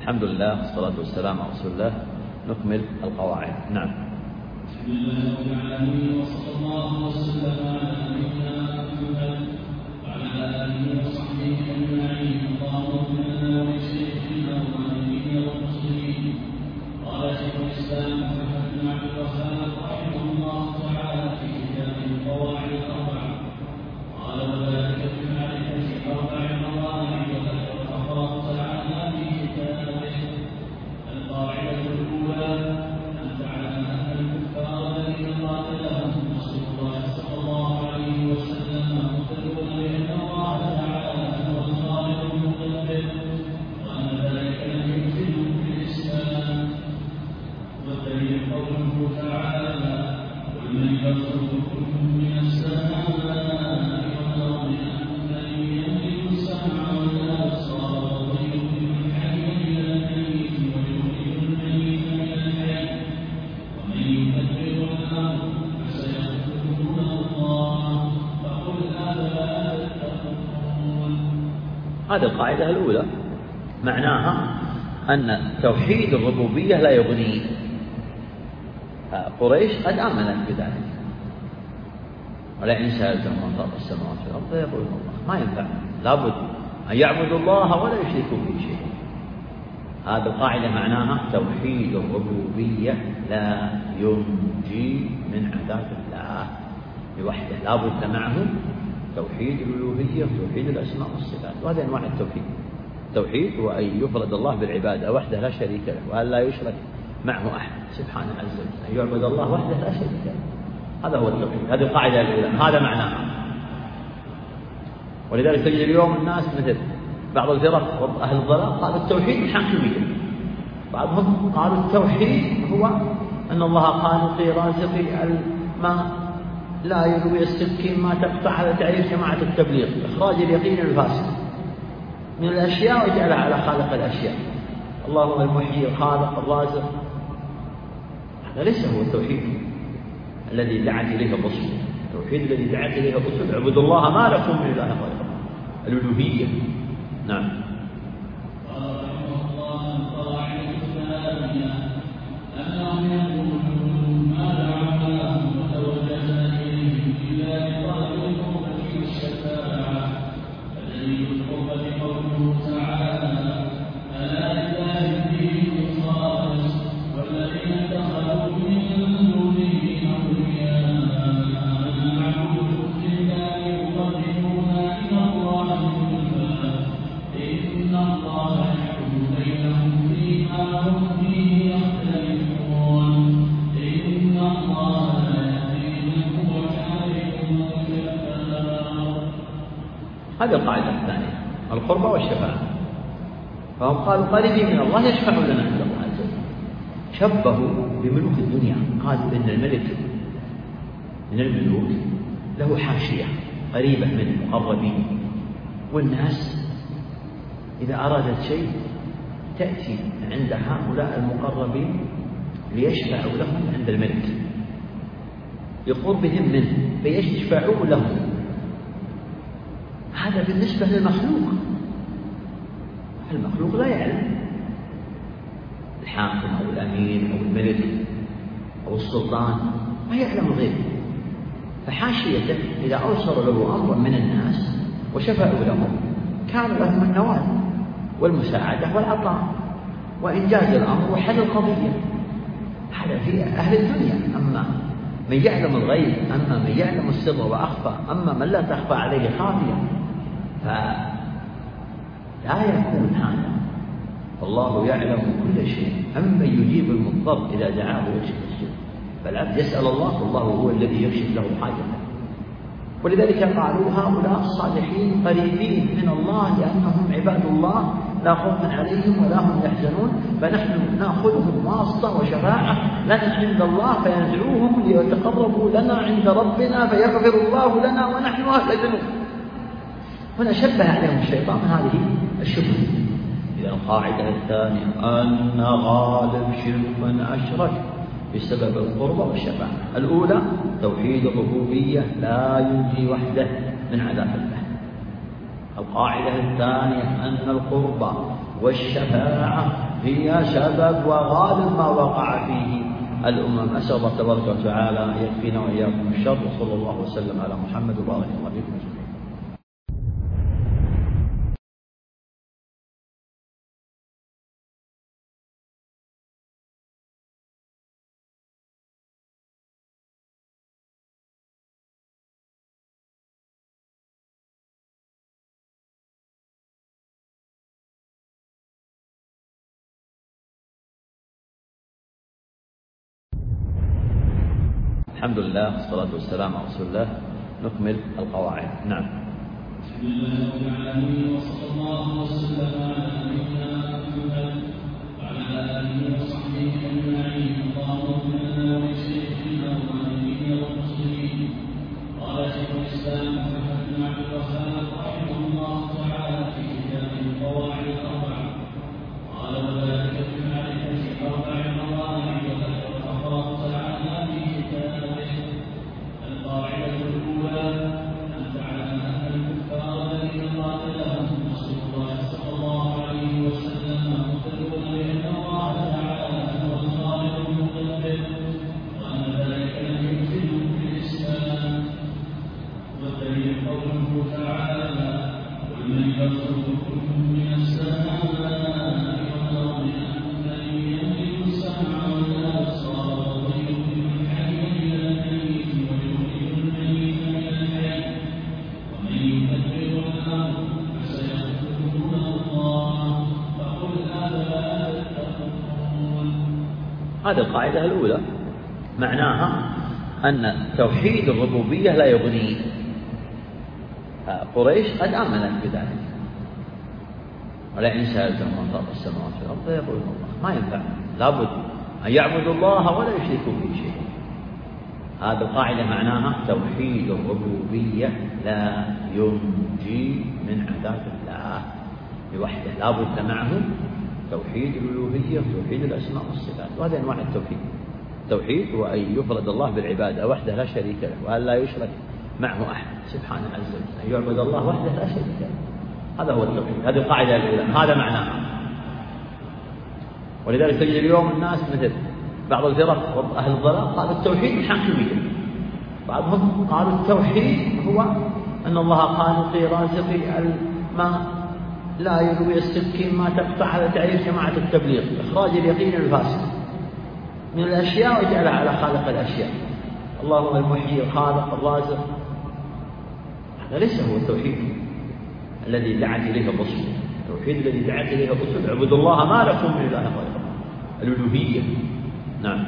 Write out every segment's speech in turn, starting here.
الحمد لله والصلاة والسلام على رسول الله. نكمل القواعد. نعم. بسم الله الرحمن وصلى الله وسلم على نبينا محمد وعلى آله وصحبه أجمعين. اللهم اغفر لنا ولشيخنا والوالدين والمسلمين. قال شيخ الإسلام محمد بن عبد الوهاب رحمه الله تعالى في كتابه القواعد الأربعة قال وذلك في معرفة أربع مواضع وذكر الله تعالى في كتابه. القاعدة الأولى أن تعلم أن الكفار الذين قاتلهم رسول الله صلى الله عليه وسلم مخبرون بأن الله تعالى هو الخالق المقدر وأن ذلك لم يدخلهم في الإسلام. والدليل قوله تعالى قل من يرزقكم من السماء والأرض أمن يملك السمع والأبصار ويخرج الحي من الميت ويخرج الميت من الحي ومن يدبر الأمر فسيقولون الله فقل أفلا تتقون. هذه القاعدة الأولى معناها أن توحيد الربوبية لا يغني. قريش قد آمنت بذلك، ولئن سألتهم من خلق السماوات والأرض يقولون الله. ما ينفع، لابد أن يعبدوا الله ولا يشركوا به شيئا. هذه القاعدة معناها توحيد الربوبية لا ينجي من عذاب الله لوحده، لابد معه توحيد الألوهية وتوحيد الأسماء والصفات. وهذه أنواع التوحيد. التوحيد هو أن يفرد الله بالعبادة وحده لا شريك له، وأن لا يشرك معه أحد سبحانه عز وجل، أن يعبد الله وحده لا شريك له. هذا هو التوحيد، هذه القاعدة الأولى، هذا معناها. ولذلك تجد اليوم الناس مثل بعض الفرق أهل الضلال قالوا التوحيد الحاكمية، بعضهم قالوا التوحيد هو أن الله خالقي رازقي ما لا يروي السكين ما تقطع. على تعريف جماعة التبليغ إخراج اليقين الفاسد من الأشياء وجعلها على خالق الأشياء. الله هو المحيي الخالق الرازق. هذا ليس هو التوحيد الذي دعت إليه الرسل. التوحيد الذي دعت إليه الرسل اعبدوا الله ما لكم من إله غيره، الألوهية. نعم. هذه القاعدة الثانية، القربة والشفاعة. فهم قالوا قريبين من الله يشفعوا لنا عند الله عز وجل. شبهوا بملوك الدنيا، قالوا إن الملك من الملوك له حاشية قريبة من المقربين، والناس إذا أرادت شيء تأتي عند هؤلاء المقربين ليشفعوا لهم عند الملك لقربهم منه فيشفعوا لهم. هذا بالنسبة للمخلوق. المخلوق لا يعلم، الحاكم أو الأمير أو الملك أو السلطان ما يعلم الغيب. فحاشيته إذا أوصلوا له أمر من الناس وشفعوا له كان لهم النوال والمساعدة والعطاء وإنجاز الأمر وحل القضية. هذا في أهل الدنيا. أما من يعلم الغيب، أما من يعلم السر وأخفى، أما من لا تخفى عليه خافية، فلا يكون هذا. والله يعلم كل شيء. أما يجيب المضطر إذا دعاه ويكشف السوء، فالعبد يسأل الله والله هو الذي يكشف له حاجته. ولذلك قالوا هؤلاء الصالحين قريبين من الله لأنهم عباد الله لا خوف عليهم ولا هم يحزنون، فنحن نأخذهم واسطة وشفاعة لنا عند الله فينزعوهم ليتقربوا لنا عند ربنا فيغفر الله لنا ونحن أهل ذنوب. هنا شبه عليهم الشيطان هذه الشبهة. إذا القاعدة الثانية أن غالب شرك من أشرك بسبب القربة والشفاعة. الأولى توحيد الربوبية لا ينجي وحده من عذاب الله. القاعدة الثانية أن القربى والشفاعة هي سبب وغالب ما وقع فيه الأمم. أسأل الله تبارك وتعالى يكفينا وإياكم الشر، وصلى الله وسلم على محمد وبارك الله فيكم. الحمد لله والصلاة والسلام على رسول الله. نكمل القواعد. نعم. بسم الله رب العالمين، وصلى الله وسلم على نبينا محمد وعلى آله وصحبه أجمعين. اللهم اغفر لنا ولشيخنا والمؤمنين والمسلمين. قال شيخ الإسلام محمد بن عبد الوهاب رحمه الله تعالى في كتابه القواعد الأربعة، قال وذلك في معرفة أربع قواعد وذكر الله تعالى في كتابه. القاعدة الأولى أن تعلم أن الكفار الذين قاتلهم رسول الله صلى الله عليه وسلم مقرون بأن الله تعالى هو الخالق المدبر، وأن ذلك لم يدخلهم في الإسلام. والدليل قوله تعالى: قل من يرزقكم من السماء والأرض أمن يملك السمع والأبصار ويخرج الحي من الميت ويخرج الميت من الحي ومن يدبر الأمر فسيقولون الله فقل أفلا تتقون. هذه القاعدة الأولى، معناها أن توحيد الربوبية لا يغني. قريش قد آمنت بذلك، ولئن سألتهم من خلق السماوات والأرض فيقولون الله. ما ينفع، لابد أن يعبدوا الله ولا يشركوا به شيئا. هذه القاعدة معناها توحيد الربوبية لا ينجي من عذاب الله لوحده، لابد معه توحيد الألوهية وتوحيد الأسماء والصفات. وهذا أنواع التوحيد. التوحيد هو أن يفرد الله بالعبادة وحده لا شريك له، وأن لا يشرك معه أحد سبحانه عز وجل، أن يعبد الله وحده لا شريك له. هذا هو التوحيد، هذه القاعدة الأولى، هذا معناها. ولذلك تجد اليوم الناس مثل بعض الفرق أهل الضلال قالوا التوحيد الحاكمية، بعضهم قالوا التوحيد هو أن الله خالقي رازقي ما لا يروي السكين ما تقطع. هذا تعريف جماعة التبليغ، إخراج اليقين الفاسد من الأشياء وجعلها على خالق الأشياء. الله هو المحيي الخالق الرازق. هذا ليس هو التوحيد الذي دعت إليه الرسل. التوحيد الذي دعت إليه الرسل: اعبدوا الله ما لكم من إله غيره، الألوهية. نعم.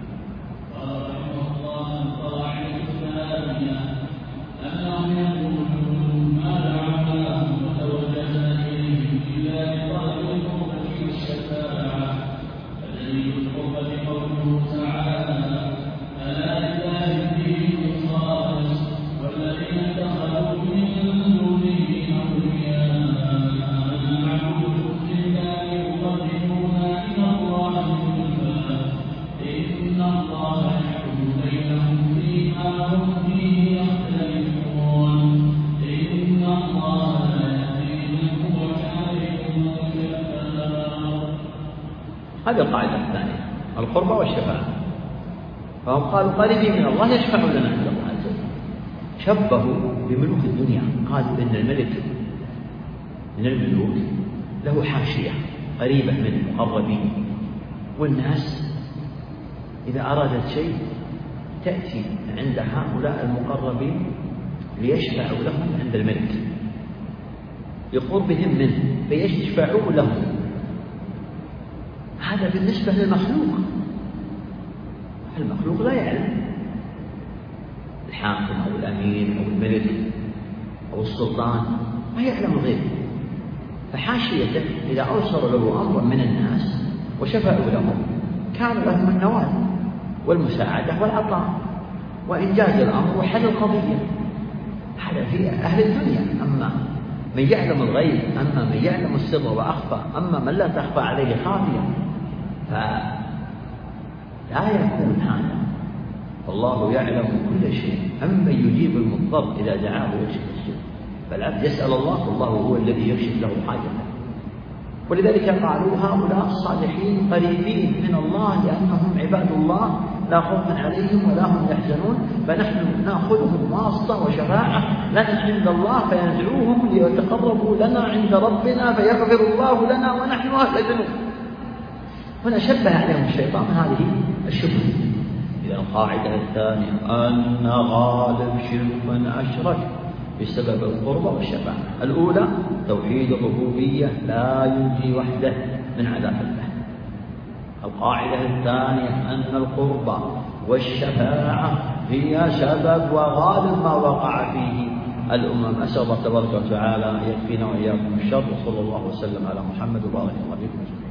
هذه القاعدة الثانية، القربى والشفاعة. فهم قالوا قريبين من الله يشفع لنا عند الله عز وجل. شبهوا بملوك الدنيا، قالوا إن الملك من الملوك له حاشية قريبة من المقربين، والناس إذا أرادت شيء تأتي عند هؤلاء المقربين ليشفعوا لهم عند الملك لقربهم منه فيشفعوا لهم. هذا بالنسبة للمخلوق. المخلوق لا يعلم، الحاكم أو الأمير أو الملك أو السلطان ما يعلم الغيب. فحاشيته إذا أوصلوا له أمر من الناس وشفعوا لهم كان لهم النوال والمساعدة والعطاء وإنجاز الأمر وحل القضية. هذا في أهل الدنيا. أما من يعلم الغيب، أما من يعلم السر وأخفى، أما من لا تخفى عليه خافية، فلا يكون هذا. فالله يعلم كل شيء. أما يجيب المضطر إذا دعاه ويكشف السوء، فالعبد يسأل الله والله هو الذي يكشف له حاجته. ولذلك قالوا هؤلاء الصالحين قريبين من الله لأنهم عباد الله لا خوف عليهم ولا هم يحزنون، فنحن نأخذهم واسطة وشفاعة لنا عند الله فيدعوهم ليتقربوا لنا عند ربنا فيغفر الله لنا ونحن أهل ذنوب. هنا شبه عليهم الشيطان هذه الشبهة. إذا القاعدة الثانية أن غالب شرك من أشرك بسبب القربة والشفاعة. الأولى توحيد الربوبية لا ينجي وحده من عذاب الله. القاعدة الثانية أن القربة والشفاعة هي سبب وغالب ما وقع فيه الأمم. أسأل الله تبارك وتعالى يكفينا وإياكم الشر، وصلى الله وسلم على محمد وبارك الله فيكم.